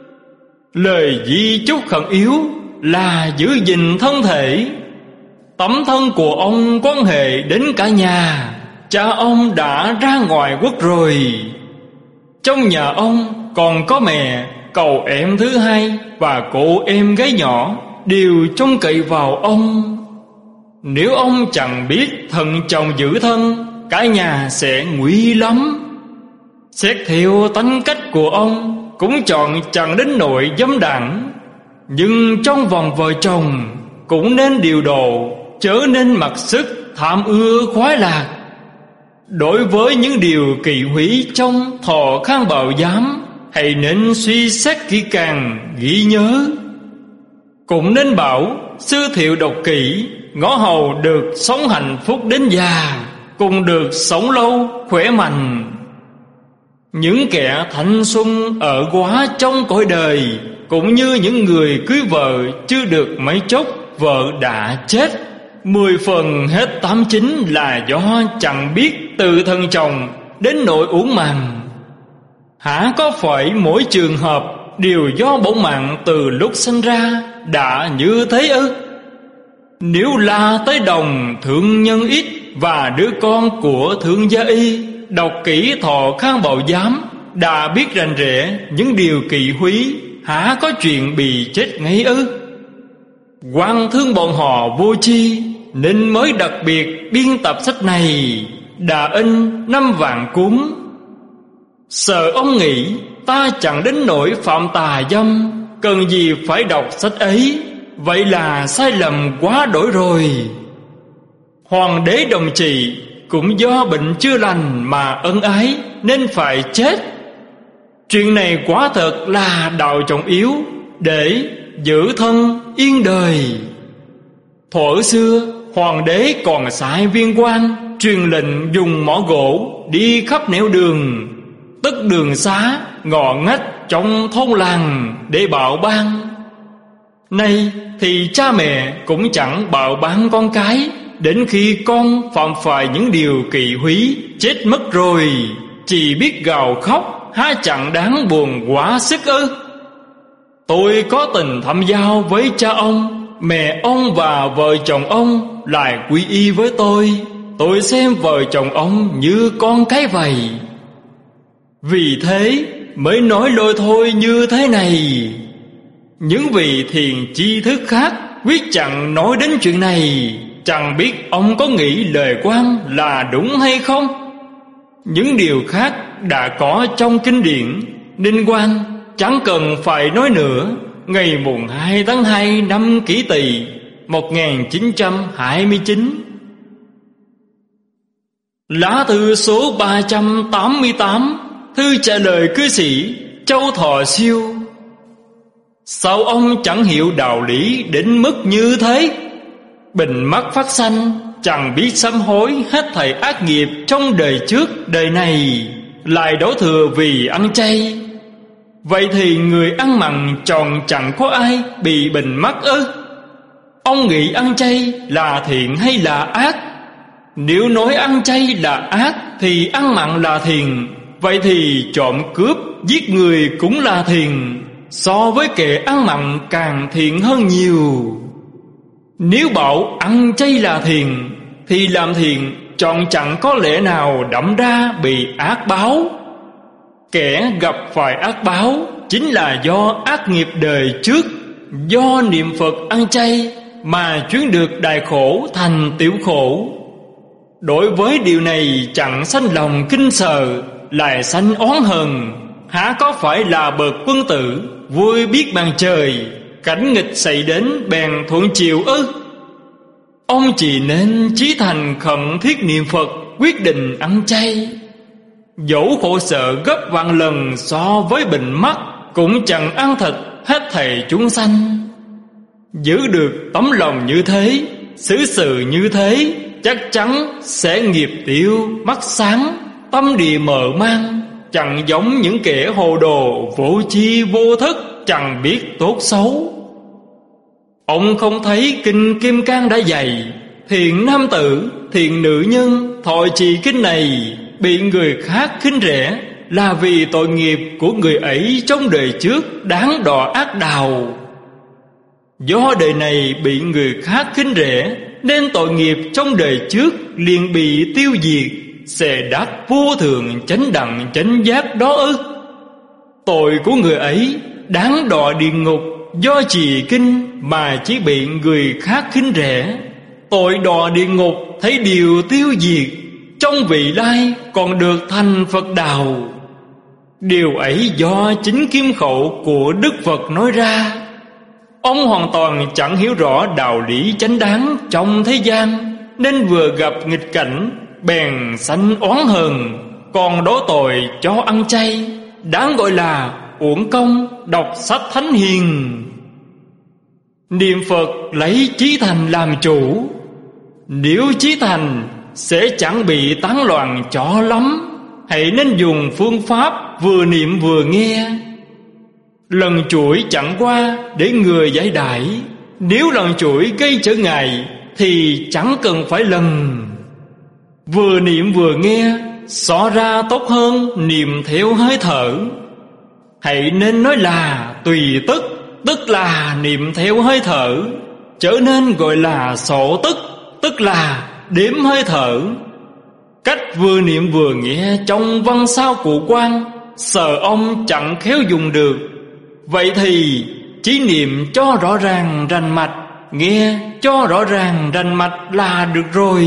Lời di chúc khẩn yếu là giữ gìn thân thể. Tấm thân của ông quan hệ đến cả nhà. Cha ông đã ra ngoài quốc rồi. Trong nhà ông còn có mẹ, cậu em thứ hai và cô em gái nhỏ đều trông cậy vào ông. Nếu ông chẳng biết thận trọng giữ thân, cả nhà sẽ nguy lắm. Xét theo tánh cách của ông, cũng chọn chẳng đến nỗi dâm đảng. Nhưng trong vòng vợ chồng cũng nên điều độ, chớ nên mặc sức tham ưa khoái lạc. Đối với những điều kỳ húy trong Thọ Khang Bảo Giám, hãy nên suy xét kỹ càng, ghi nhớ. Cũng nên bảo Sư Thiệu đọc kỹ, ngõ hầu được sống hạnh phúc đến già, cùng được sống lâu khỏe mạnh. Những kẻ thanh xuân ở quá trong cõi đời, cũng như những người cưới vợ chưa được mấy chốc vợ đã chết, 10 phần hết 89 là do chẳng biết tự thân chồng đến nỗi uổng mạng. Hả có phải mỗi trường hợp đều do bổn mạng từ lúc sinh ra đã như thế ư? Nếu là tới đồng Thượng Nhân Ít và đứa con của Thượng Gia Y đọc kỹ Thọ Khang Bảo Giám, đã biết rành rẽ những điều kỳ húy, hả có chuyện bị chết ngay ư? Quan thương bọn họ vô tri, nên mới đặc biệt biên tập sách này, đã in 5 vạn cuốn. Sợ ông nghĩ ta chẳng đến nỗi phạm tà dâm, cần gì phải đọc sách ấy, vậy là sai lầm quá đổi rồi. Hoàng đế Đồng Trì cũng do bệnh chưa lành mà ân ái nên phải chết. Chuyện này quả thật là đạo trọng yếu để giữ thân yên đời. Thuở xưa hoàng đế còn sai viên quan truyền lệnh dùng mỏ gỗ đi khắp nẻo đường, tức đường xá ngõ ngách trong thôn làng để bạo ban. Nay thì cha mẹ cũng chẳng bạo ban con cái, đến khi con phạm phải những điều kỳ húy chết mất rồi, chỉ biết gào khóc, há chẳng đáng buồn quá sức ư? Tôi có tình thâm giao với cha ông, mẹ ông và vợ chồng ông lại quy y với tôi xem vợ chồng ông như con cái vậy. Vì thế mới nói lôi thôi như thế này. Những vị thiền tri thức khác quyết chẳng nói đến chuyện này, chẳng biết ông có nghĩ lời quan là đúng hay không. Những điều khác đã có trong kinh điển, Ninh Quang chẳng cần phải nói nữa. Ngày mùng 2 tháng 2 năm Kỷ Tỵ 1929. Lá thư số 388, thư trả lời cư sĩ Châu Thọ Siêu. Sao ông chẳng hiểu đạo lý đến mức như thế? Bệnh mắc phát sanh, chẳng biết sám hối hết thảy ác nghiệp trong đời trước đời này, lại đổ thừa vì ăn chay. Vậy thì người ăn mặn tròn chẳng có ai bị bệnh mắc ư? Ông nghĩ ăn chay là thiện hay là ác? Nếu nói ăn chay là ác thì ăn mặn là thiện. Vậy thì trộm cướp giết người cũng là thiện, so với kẻ ăn mặn càng thiện hơn nhiều. Nếu bảo ăn chay là thiện thì làm thiện chọn chẳng có lẽ nào đẫm ra bị ác báo. Kẻ gặp phải ác báo chính là do ác nghiệp đời trước, do niệm Phật ăn chay mà chuyển được đại khổ thành tiểu khổ. Đối với điều này chẳng sanh lòng kinh sợ, lại sanh oán hờn, há có phải là bậc quân tử vui biết bàn trời, cảnh nghịch xảy đến bèn thuận chiều ư? Ông chỉ nên chí thành khẩn thiết niệm Phật, quyết định ăn chay. Dẫu khổ sở gấp vạn lần so với bệnh mắt, cũng chẳng ăn thịt hết thảy chúng sanh. Giữ được tấm lòng như thế, xử sự như thế, chắc chắn sẽ nghiệp tiêu, mắt sáng, tâm địa mở mang, chẳng giống những kẻ hồ đồ, vô chi vô thức, chẳng biết tốt xấu. Ông không thấy kinh Kim Cang đã dạy, thiện nam tử, thiện nữ nhân thọ trì kinh này bị người khác khinh rẻ, là vì tội nghiệp của người ấy trong đời trước đáng đọa ác đào. Do đời này bị người khác khinh rẻ, nên tội nghiệp trong đời trước liền bị tiêu diệt, sẽ đắc vô thượng chánh đẳng chánh giác đó ư? Tội của người ấy đáng đọa địa ngục, do trì kinh mà chỉ bị người khác khinh rẻ. Tội đọa địa ngục thấy điều tiêu diệt, trong vị lai còn được thành Phật đạo. Điều ấy do chính kim khẩu của Đức Phật nói ra. Ông hoàn toàn chẳng hiểu rõ đạo lý chánh đáng trong thế gian, nên vừa gặp nghịch cảnh bèn sanh oán hờn, còn đổ tội cho ăn chay, đáng gọi là uổng công đọc sách thánh hiền. Niệm Phật lấy chí thành làm chủ, nếu chí thành sẽ chẳng bị tán loạn cho lắm. Hãy nên dùng phương pháp vừa niệm vừa nghe. Lần chuỗi chẳng qua để người giải đãi, nếu lần chuỗi gây trở ngại thì chẳng cần phải lần. Vừa niệm vừa nghe xỏ ra tốt hơn niệm theo hơi thở. Hãy nên nói là tùy tức, tức là niệm theo hơi thở, trở nên gọi là sổ tức, tức là đếm hơi thở. Cách vừa niệm vừa nghe trong văn sao cụ quan, sợ ông chẳng khéo dùng được. Vậy thì chỉ niệm cho rõ ràng rành mạch, nghe cho rõ ràng rành mạch là được rồi.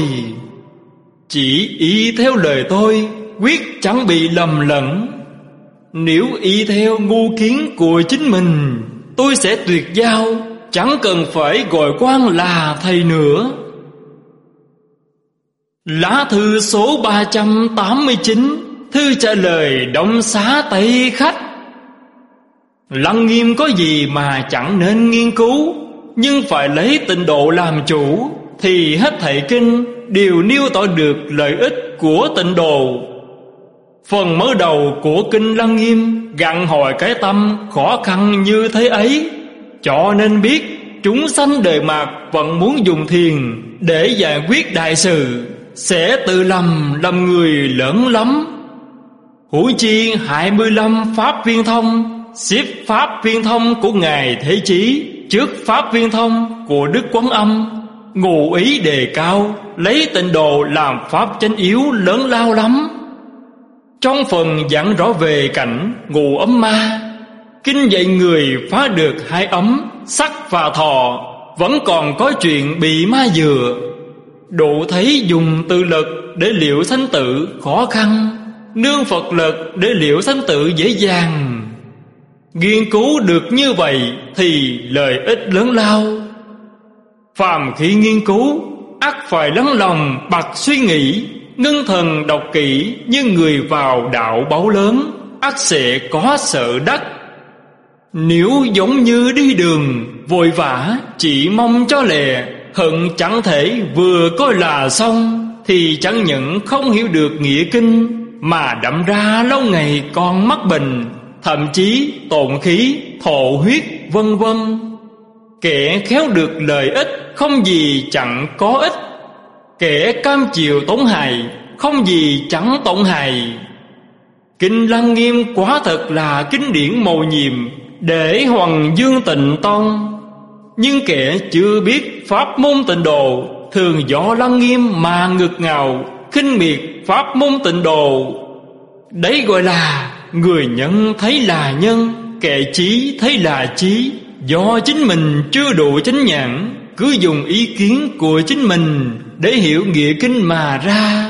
Chỉ ý theo lời tôi, quyết chẳng bị lầm lẫn. Nếu ý theo ngu kiến của chính mình, tôi sẽ tuyệt giao, chẳng cần phải gọi quan là thầy nữa. Lá thư số 389, thư trả lời Đông Xá Tây Khách. Lăng Nghiêm có gì mà chẳng nên nghiên cứu, nhưng phải lấy tịnh độ làm chủ, thì hết thảy kinh đều nêu tỏ được lợi ích của tịnh độ. Phần mở đầu của kinh Lăng Nghiêm gặng hỏi cái tâm khó khăn như thế ấy, cho nên biết chúng sanh đời mạt vẫn muốn dùng thiền để giải quyết đại sự, sẽ tự lầm người lớn lắm. Huống chi 25 pháp viên thông, xếp pháp viên thông của Ngài Thế Chí trước pháp viên thông của Đức Quán Âm, ngụ ý đề cao, lấy tịnh độ làm pháp chánh yếu lớn lao lắm. Trong phần giảng rõ về cảnh ngụ ấm ma, kinh dạy người phá được hai ấm, sắc và thọ, vẫn còn có chuyện bị ma dựa. Độ thấy dùng tự lực để liệu sanh tử khó khăn, nương Phật lực để liệu sanh tử dễ dàng. Nghiên cứu được như vậy thì lợi ích lớn lao. Phàm khi nghiên cứu, ắt phải lắng lòng bặt suy nghĩ, ngưng thần đọc kỹ, như người vào đạo báu lớn, ắt sẽ có sợ đắc. Nếu giống như đi đường vội vã chỉ mong cho lẹ, hận chẳng thể vừa coi là xong, thì chẳng những không hiểu được nghĩa kinh, mà đậm ra lâu ngày còn mắc bệnh, thậm chí tổn khí, thổ huyết vân vân. Kẻ khéo được lợi ích không gì chẳng có ích, kẻ cam chịu tổn hại không gì chẳng tổn hại. Kinh Lăng Nghiêm quả thật là kinh điển mầu nhiệm để Hoằng Dương Tịnh Tông, nhưng kẻ chưa biết pháp môn tịnh độ thường võ lăng nghiêm mà ngực ngào, khinh miệt pháp môn tịnh độ. Đấy gọi là người nhân thấy là nhân, kẻ trí thấy là trí. Do chính mình chưa đủ chánh nhãn, cứ dùng ý kiến của chính mình để hiểu nghĩa kinh mà ra.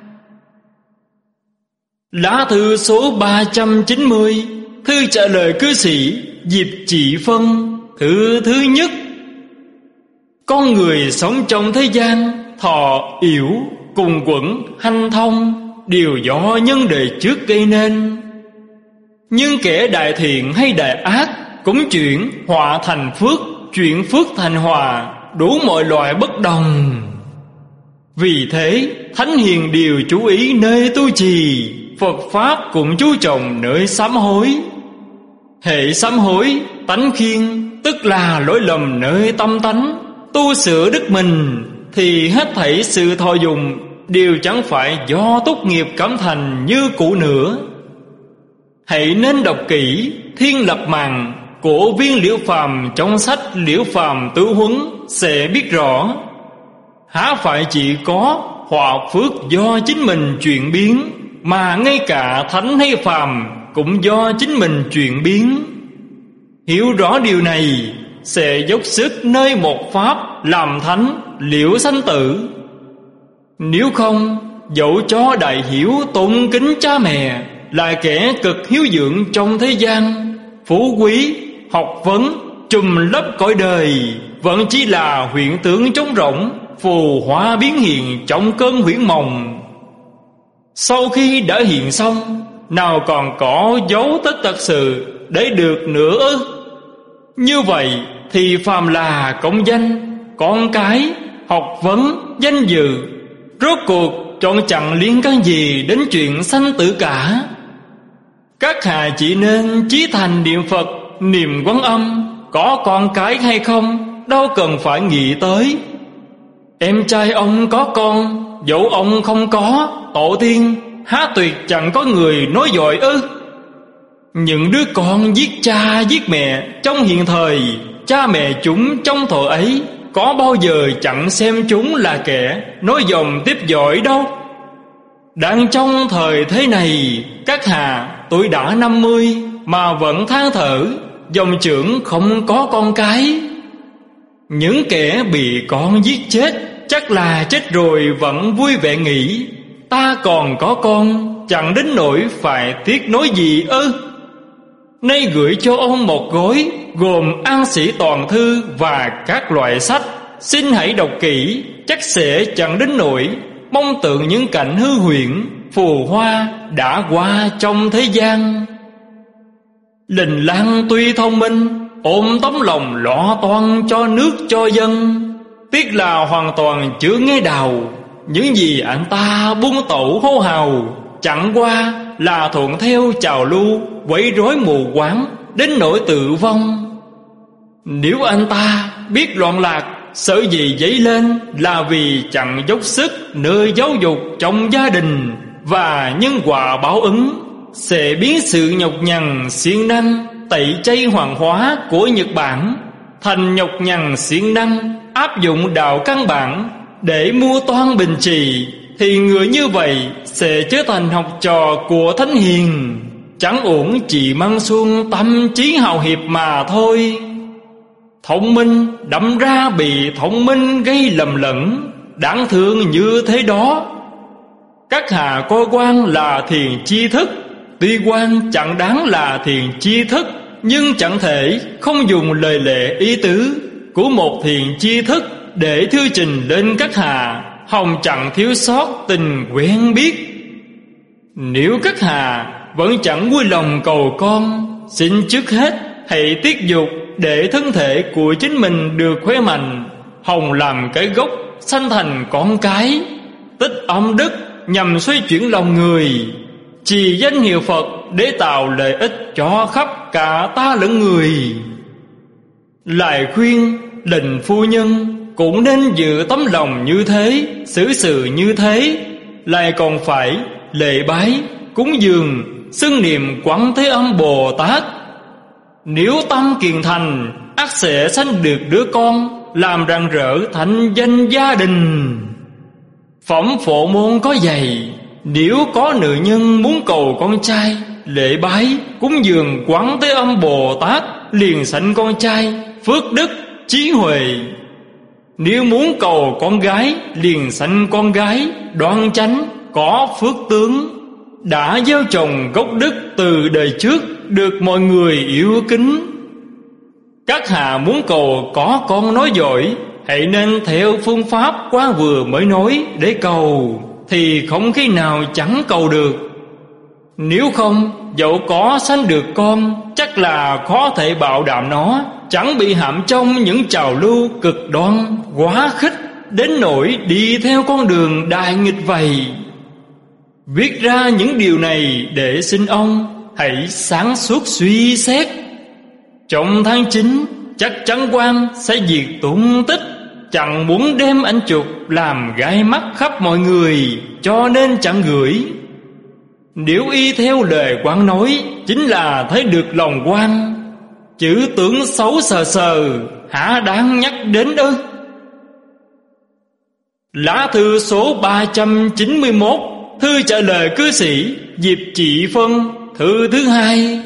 Lá thư số 390, thư trả lời cư sĩ Diệp Trị Phân. Thứ nhất: con người sống trong thế gian, thọ yểu, cùng quẩn, hanh thông đều do nhân đời trước gây nên. Nhưng kẻ đại thiện hay đại ác cũng chuyển họa thành phước, chuyển phước thành hòa, đủ mọi loại bất đồng. Vì thế thánh hiền đều chú ý nơi tu trì, Phật pháp cũng chú trọng nơi sám hối. Hệ sám hối tánh khiên, tức là lỗi lầm nơi tâm tánh, tu sửa đức mình, thì hết thảy sự thọ dụng đều chẳng phải do tốt nghiệp cảm thành như cũ nữa. Hãy nên đọc kỹ Thiên Lập Màn của Viên Liễu Phàm trong sách Liễu Phàm Tứ Huấn sẽ biết rõ. Há phải chỉ có họa phước do chính mình chuyển biến, mà ngay cả thánh hay phàm cũng do chính mình chuyển biến. Hiểu rõ điều này sẽ dốc sức nơi một pháp làm thánh liễu sanh tử. Nếu không, dẫu cho đại hiếu tôn kính cha mẹ, là kẻ cực hiếu dưỡng trong thế gian, phú quý, học vấn, trùm lấp cõi đời, vẫn chỉ là huyễn tưởng trống rỗng, phù hoa biến hiện trong cơn huyễn mộng. Sau khi đã hiện xong, nào còn có dấu tích thật sự để được nữa ư? Như vậy thì phàm là công danh, con cái, học vấn, danh dự, rốt cuộc chọn chẳng liên can gì đến chuyện sanh tử cả. Các hạ chỉ nên chí thành niệm Phật, niệm Quán Âm. Có con cái hay không đâu cần phải nghĩ tới. Em trai ông có con, dẫu ông không có, tổ tiên há tuyệt chẳng có người nói dội ư? Những đứa con giết cha giết mẹ trong hiện thời, cha mẹ chúng trong thuở ấy có bao giờ chẳng xem chúng là kẻ nói dòng tiếp dõi đâu. Đang trong thời thế này, các hạ tuổi đã 50 mà vẫn than thở dòng trưởng không có con cái. Những kẻ bị con giết chết chắc là chết rồi vẫn vui vẻ nghĩ ta còn có con, chẳng đến nỗi phải tiếc nói gì ư? Nay gửi cho ông một gói gồm An Sĩ Toàn Thư và các loại sách, xin hãy đọc kỹ, chắc sẽ chẳng đến nỗi mong tượng những cảnh hư huyễn phù hoa đã qua trong thế gian. Đình Lan tuy thông minh, ôm tấm lòng lo toan cho nước cho dân, tiếc là hoàn toàn chưa nghe đào. Những gì anh ta buông tẩu hô hào chẳng qua là thuận theo trào lưu, quấy rối mù quáng đến nỗi tự vong. Nếu anh ta biết loạn lạc, sở dĩ dấy lên là vì chẳng dốc sức nơi giáo dục trong gia đình, và nhân quả báo ứng sẽ biến sự nhọc nhằn siêng năng tẩy chay hoàng hóa của Nhật Bản thành nhọc nhằn siêng năng áp dụng đạo căn bản để mua toan bình trì, thì người như vậy sẽ trở thành học trò của thánh hiền, chẳng uổng chỉ mang xuông tâm trí hào hiệp mà thôi. Thông minh đâm ra bị thông minh gây lầm lẫn, đáng thương như thế đó. Các hạ coi quan là thiền chi thức, tuy quan chẳng đáng là thiền chi thức, nhưng chẳng thể không dùng lời lệ ý tứ của một thiền chi thức để thư trình lên các hạ, hòng chẳng thiếu sót tình quen biết. Nếu các hạ vẫn chẳng vui lòng cầu con, xin trước hết hãy tiết dục để thân thể của chính mình được khỏe mạnh, hòng làm cái gốc sanh thành con cái, tích âm đức nhằm xoay chuyển lòng người, trì danh hiệu Phật để tạo lợi ích cho khắp cả ta lẫn người. Lại khuyên Lệnh phu nhân cũng nên giữ tấm lòng như thế, xử sự như thế, lại còn phải lễ bái, cúng dường, xưng niệm Quán Thế Âm Bồ Tát. Nếu tâm kiền thành, ắt sẽ sanh được đứa con làm rạng rỡ thanh danh gia đình. Phẩm Phổ Môn có dạy: nếu có nữ nhân muốn cầu con trai, lễ bái cúng dường Quán Thế Âm Bồ Tát, liền sanh con trai, phước đức trí huệ. Nếu muốn cầu con gái, liền sanh con gái, đoan chánh có phước tướng, đã gieo trồng gốc đức từ đời trước, được mọi người yêu kính. Các hạ muốn cầu có con nói giỏi, hãy nên theo phương pháp quá vừa mới nói để cầu, thì không khi nào chẳng cầu được. Nếu không, dẫu có sanh được con, chắc là khó thể bảo đảm nó chẳng bị hãm trong những trào lưu cực đoan quá khích, đến nỗi đi theo con đường đại nghịch vậy. Viết ra những điều này để xin ông hãy sáng suốt suy xét. Trong tháng 9 chắc chắn quan sẽ diệt tung tích, chẳng muốn đem ảnh chụp làm gai mắt khắp mọi người, cho nên chẳng gửi. Nếu y theo lời quan nói, chính là thấy được lòng quan. Chữ tưởng xấu sờ sờ, hả đáng nhắc đến ư? Lá thư số 391, thư trả lời cư sĩ Diệp Trị Phân, thư thứ 2.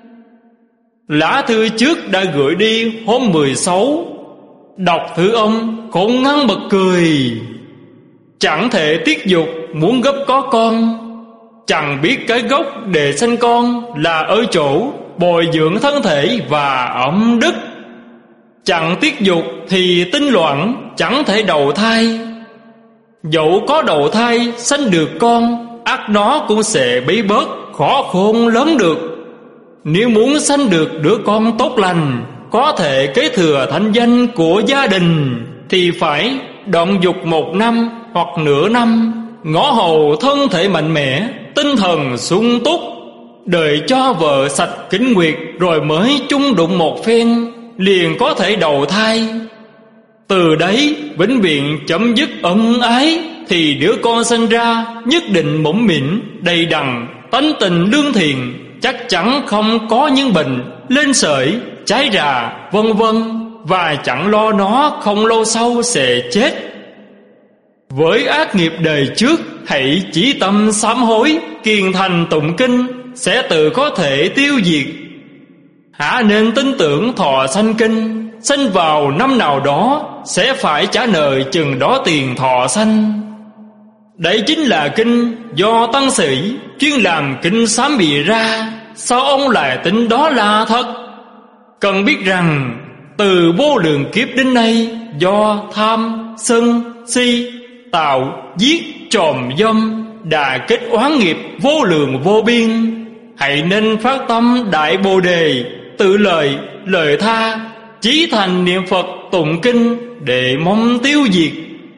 Lá thư trước đã gửi đi hôm 16. Đọc thư ông khôn ngăn bật cười. Chẳng thể tiết dục muốn gấp có con, chẳng biết cái gốc để sanh con là ở chỗ bồi dưỡng thân thể và ẩm đức. Chẳng tiết dục thì tinh loạn, chẳng thể đầu thai. Dẫu có đầu thai sanh được con, ắt nó cũng sẽ bị bớt khó khôn lớn được. Nếu muốn sanh được đứa con tốt lành, có thể kế thừa thanh danh của gia đình, thì phải đoạn dục 1 năm hoặc nửa năm, ngõ hầu thân thể mạnh mẽ, tinh thần sung túc, đợi cho vợ sạch kính nguyệt rồi mới chung đụng một phen, liền có thể đầu thai. Từ đấy vĩnh viễn chấm dứt ân ái, thì đứa con sinh ra nhất định mũm mĩm, đầy đặn, tánh tình lương thiện, chắc chắn không có những bệnh lên sởi, cháy rà, vân vân, và chẳng lo nó không lâu sau sẽ chết. Với ác nghiệp đời trước, hãy chí tâm sám hối, kiền thành tụng kinh, sẽ tự có thể tiêu diệt. Hả nên tin tưởng thọ sanh kinh, sanh vào năm nào đó sẽ phải trả nợ chừng đó tiền thọ sanh. Đấy chính là kinh do tăng sĩ chuyên làm kinh sám bịa ra. Sao ông lại tính đó là thật? Cần biết rằng từ vô lượng kiếp đến nay, do tham, sân, si, tạo, giết, trộm, dâm đã kết oán nghiệp vô lượng vô biên. Hãy nên phát tâm đại bồ đề, tự lợi, lời tha, chí thành niệm Phật tụng kinh để mong tiêu diệt.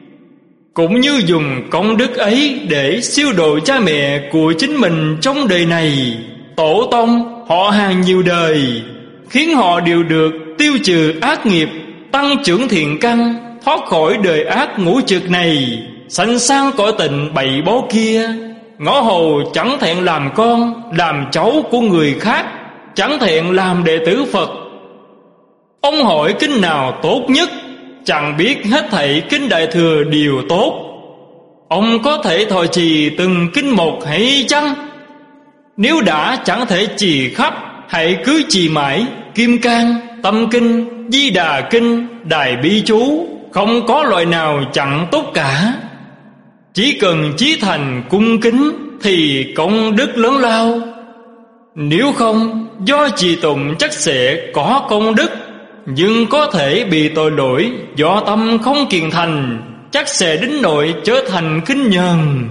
Cũng như dùng công đức ấy để siêu độ cha mẹ của chính mình trong đời này, tổ tông họ hàng nhiều đời, khiến họ đều được tiêu trừ ác nghiệp, tăng trưởng thiện căn, thoát khỏi đời ác ngũ trược này, sanh sang cõi tịnh bảy báu kia. Ngõ hầu chẳng thẹn làm con, làm cháu của người khác, chẳng thẹn làm đệ tử Phật. Ông hỏi kinh nào tốt nhất, chẳng biết hết thảy kinh Đại Thừa đều tốt. Ông có thể thọ trì từng kinh một hay chăng? Nếu đã chẳng thể trì khắp, hãy cứ trì mãi Kim Cang, Tâm Kinh, Di Đà Kinh, Đại Bi Chú, không có loại nào chẳng tốt cả. Chỉ cần chí thành cung kính thì công đức lớn lao. Nếu không, do trì tụng chắc sẽ có công đức, nhưng có thể bị tội lỗi do tâm không kiền thành, chắc sẽ đến nỗi trở thành khinh nhờn.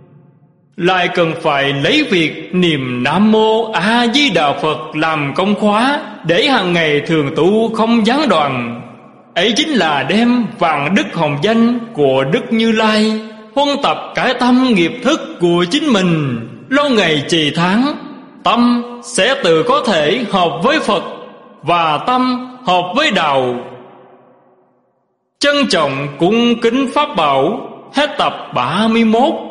Lại cần phải lấy việc niệm Nam Mô A Di Đà Phật làm công khóa, để hàng ngày thường tu không gián đoạn. Ấy chính là đem vạn đức hồng danh của Đức Như Lai huân tập cải tâm nghiệp thức của chính mình. Lâu ngày trì tháng, tâm sẽ tự có thể hợp với Phật, và tâm hợp với đạo. Trân trọng cung kính pháp bảo. Hết tập 31.